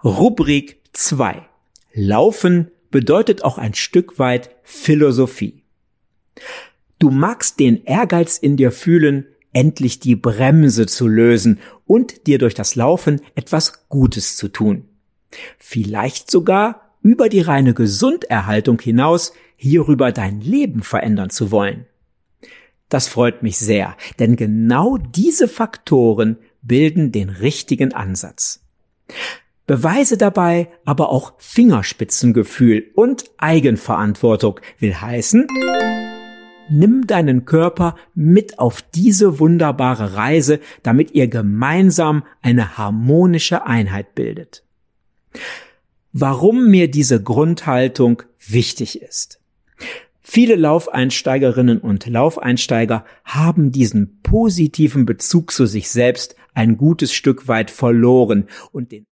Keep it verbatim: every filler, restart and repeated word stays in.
Rubrik zwei. Laufen bedeutet auch ein Stück weit Philosophie. Du magst den Ehrgeiz in dir fühlen, endlich die Bremse zu lösen und dir durch das Laufen etwas Gutes zu tun. Vielleicht sogar über die reine Gesunderhaltung hinaus hierüber dein Leben verändern zu wollen. Das freut mich sehr, denn genau diese Faktoren bilden den richtigen Ansatz. Beweise dabei aber auch Fingerspitzengefühl und Eigenverantwortung, will heißen, nimm deinen Körper mit auf diese wunderbare Reise, damit ihr gemeinsam eine harmonische Einheit bildet. Warum mir diese Grundhaltung wichtig ist. Viele Laufeinsteigerinnen und Laufeinsteiger haben diesen positiven Bezug zu sich selbst ein gutes Stück weit verloren und den